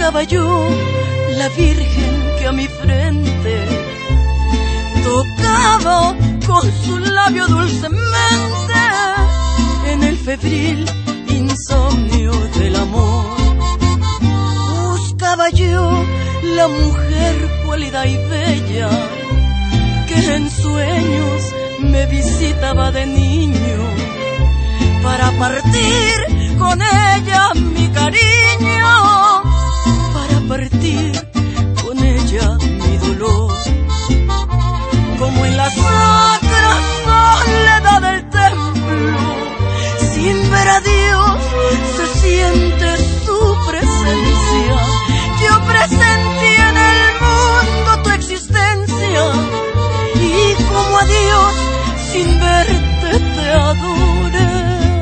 Buscaba yo la Virgen que a mi frente tocaba con su labio dulcemente en el febril insomnio del amor. Buscaba yo la mujer cuálida y bella que en sueños me visitaba de niño, para partir con ella mi cariño, para partir con ella mi dolor. Como en la sacra soledad del templo, sin ver a Dios se siente su presencia. Yo presentí en el mundo tu existencia, y como a Dios sin verte te adoré.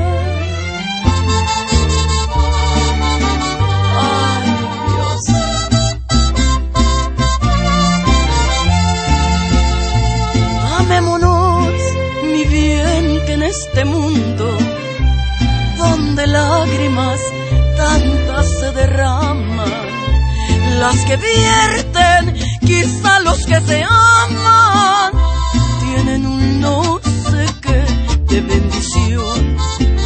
Ay, Dios. Amémonos, mi bien, que en este mundo donde lágrimas tantas se derraman, las que vierten quizá los que se aman, tienen un no sé qué de bendición.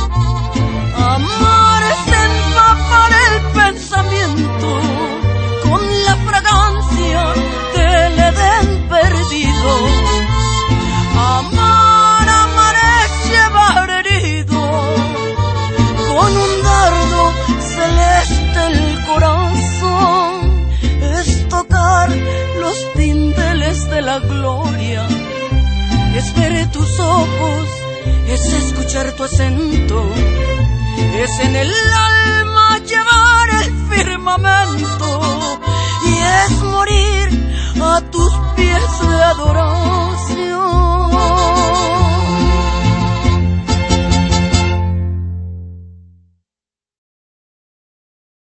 Amar es empapar el pensamiento con la fragancia del Edén perdido. Amar es llevar herido con un dardo celeste el corazón, es tocar los dinteles de la gloria, es ver tus ojos, es escuchar tu acento, es en el alma